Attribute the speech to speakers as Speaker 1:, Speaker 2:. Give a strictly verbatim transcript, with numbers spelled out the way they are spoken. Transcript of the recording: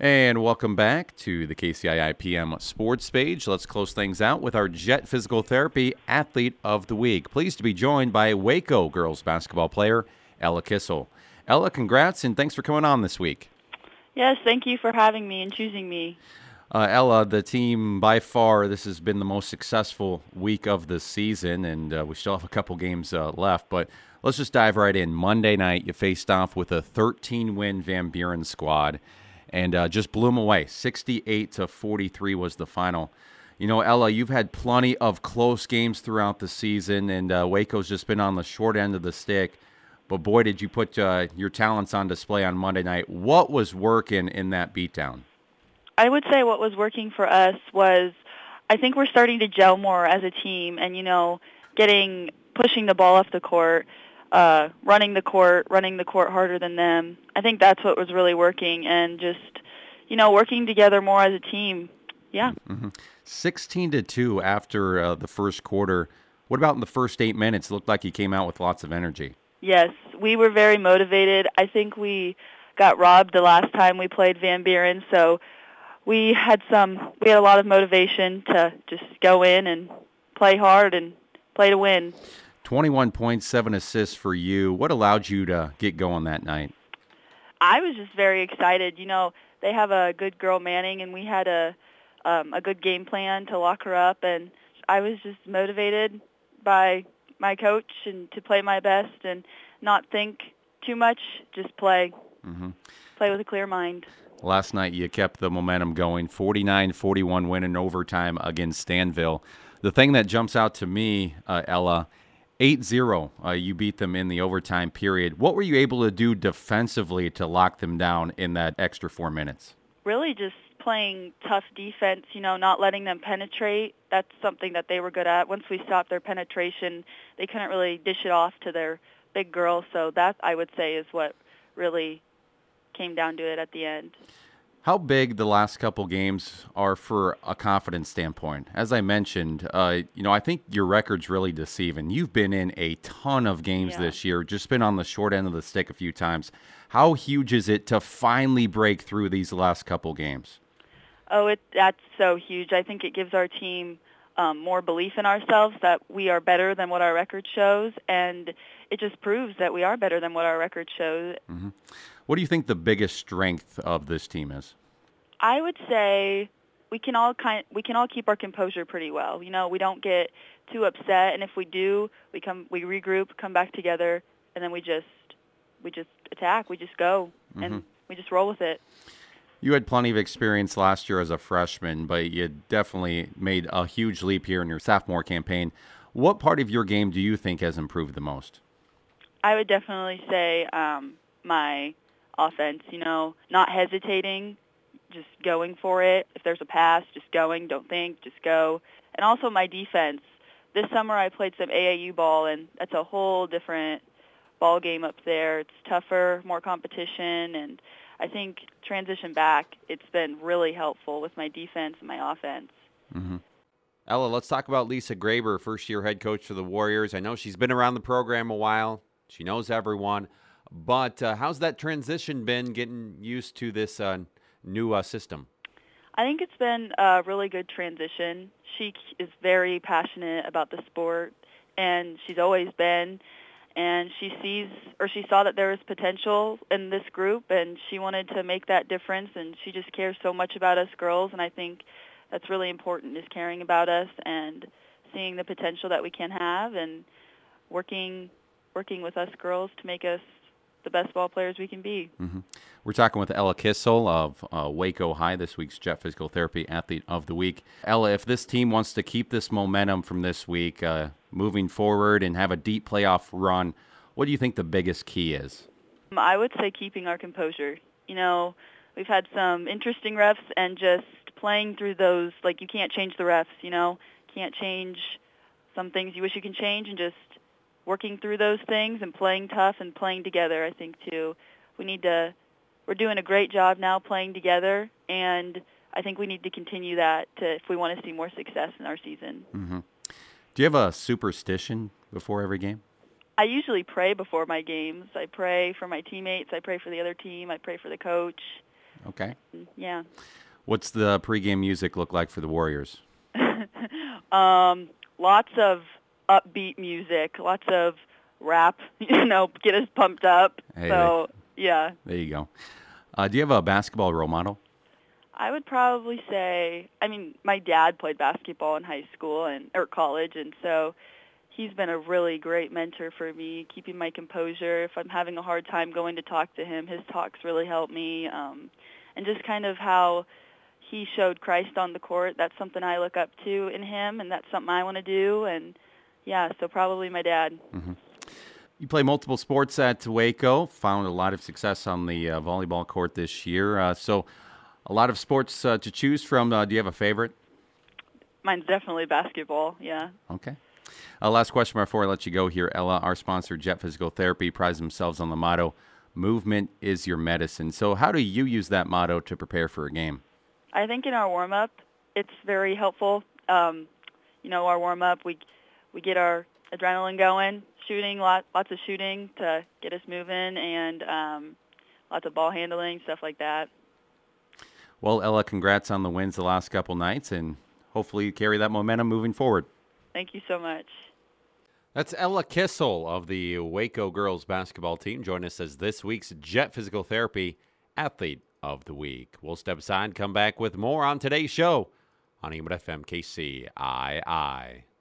Speaker 1: And welcome back to the K C I I P M Sports Page. Let's close things out with our Jet Physical Therapy Athlete of the Week. Pleased to be joined by Waco girls basketball player Ella Kissel. Ella, congrats and thanks for coming on this week.
Speaker 2: Yes, thank you for having me and choosing me.
Speaker 1: Uh, Ella, the team, by far, this has been the most successful week of the season, and uh, we still have a couple games uh, left, but let's just dive right in. Monday night, you faced off with a thirteen-win Van Buren squad, and uh, just blew them away. sixty-eight to forty-three was the final. You know, Ella, you've had plenty of close games throughout the season, and uh, Waco's just been on the short end of the stick. But boy, did you put uh, your talents on display on Monday night. What was working in that beatdown?
Speaker 2: I would say what was working for us was I think we're starting to gel more as a team and, you know, getting, pushing the ball off the court, uh, running the court, running the court harder than them. I think that's what was really working and just, you know, working together more as a team. Yeah.
Speaker 1: Mm-hmm. sixteen to two after uh, the first quarter. What about in the first eight minutes? It looked like you came out with lots of energy.
Speaker 2: Yes, we were very motivated. I think we got robbed the last time we played Van Buren, so we had some, we had a lot of motivation to just go in and play hard and play to win.
Speaker 1: twenty-one point seven assists for you. What allowed you to get going that night?
Speaker 2: I was just very excited. You know, they have a good girl Manning, and we had a um, a good game plan to lock her up, and I was just motivated by my coach and to play my best and not think too much, just play.
Speaker 1: Mm-hmm.
Speaker 2: Play with a clear mind.
Speaker 1: Last night you kept the momentum going, forty-nine forty-one win in overtime against Stanville. The thing that jumps out to me, uh, Ella, eight zero, uh, you beat them in the overtime period. What were you able to do defensively to lock them down in that extra four minutes?
Speaker 2: Really just playing tough defense, you know, not letting them penetrate. That's something that they were good at. Once we stopped their penetration, they couldn't really dish it off to their big girls. So that, I would say, is what really came down to it at the end.
Speaker 1: How big the last couple games are for a confidence standpoint? As I mentioned, uh, you know, I think your record's really deceiving. You've been in a ton of games
Speaker 2: Yeah.
Speaker 1: this year, just been on the short end of the stick a few times. How huge is it to finally break through these last couple games?
Speaker 2: Oh, it that's so huge. I think it gives our team um, more belief in ourselves that we are better than what our record shows, and it just proves that we are better than what our record shows.
Speaker 1: Mm-hmm. What do you think the biggest strength of this team is?
Speaker 2: I would say we can all kind we can all keep our composure pretty well. You know, we don't get too upset, and if we do, we come we regroup, come back together, and then we just we just attack. We just go
Speaker 1: Mm-hmm.
Speaker 2: and we just roll with it.
Speaker 1: You had plenty of experience last year as a freshman, but you definitely made a huge leap here in your sophomore campaign. What part of your game do you think has improved the most?
Speaker 2: I would definitely say um, my offense, you know, not hesitating, just going for it. If there's a pass, just going, don't think, just go. And also my defense. This summer I played some A A U ball, and that's a whole different ball game up there. It's tougher, more competition, and I think transition back, it's been really helpful with my defense and my offense.
Speaker 3: Mm-hmm. Ella, let's talk about Lisa Graber, first-year head coach for the Warriors. I know she's been around the program a while. She knows everyone. But uh, how's that transition been, getting used to this uh, new uh, system?
Speaker 2: I think it's been a really good transition. She is very passionate about the sport, and she's always been. And she sees, or she saw that there was potential in this group, and she wanted to make that difference, and she just cares so much about us girls, and I think that's really important, is caring about us and seeing the potential that we can have and working working with us girls to make us the best ball players we can be.
Speaker 1: Mm-hmm. We're talking with Ella Kissel of uh, Waco High, this week's Jet Physical Therapy Athlete of the Week. Ella, if this team wants to keep this momentum from this week, uh, moving forward and have a deep playoff run, what do you think the biggest key is?
Speaker 2: I would say keeping our composure. You know, we've had some interesting refs, and just playing through those, like you can't change the refs, you know, can't change some things you wish you can change, and just working through those things and playing tough and playing together, I think, too. We need to, we're doing a great job now playing together, and I think we need to continue that to, if we want to see more success in our season.
Speaker 1: Mm-hmm. Do you have a superstition before every game?
Speaker 2: I usually pray before my games. I pray for my teammates. I pray for the other team. I pray for the coach.
Speaker 1: Okay.
Speaker 2: Yeah.
Speaker 1: What's the pregame music look like for the Warriors?
Speaker 2: um, lots of upbeat music, lots of rap, you know, get us pumped up.
Speaker 1: Hey,
Speaker 2: so, yeah.
Speaker 1: There you go. Uh, do you have a basketball role model?
Speaker 2: I would probably say, I mean, my dad played basketball in high school and or college, and so he's been a really great mentor for me, keeping my composure. If I'm having a hard time going to talk to him, his talks really help me. Um, and just kind of how he showed Christ on the court, that's something I look up to in him, and that's something I want to do. And, yeah, so probably my dad.
Speaker 1: Mm-hmm. You play multiple sports at Waco, found a lot of success on the uh, volleyball court this year. Uh, so a lot of sports uh, to choose from. Uh, do you have a favorite?
Speaker 2: Mine's definitely basketball, yeah.
Speaker 1: Okay. Uh, last question before I let you go here, Ella. Our sponsor, Jet Physical Therapy, prides themselves on the motto, movement is your medicine. So how do you use that motto to prepare for a game?
Speaker 2: I think in our warm-up, it's very helpful. Um, you know, our warm-up, we we get our adrenaline going, shooting, lot, lots of shooting to get us moving, and um, lots of ball handling, stuff like that.
Speaker 1: Well, Ella, congrats on the wins the last couple nights, and hopefully you carry that momentum moving forward.
Speaker 2: Thank you so much.
Speaker 3: That's Ella Kissel of the Waco girls basketball team. Join us as this week's Jet Physical Therapy Athlete of the Week. We'll step aside and come back with more on today's show on E M F M K C I I.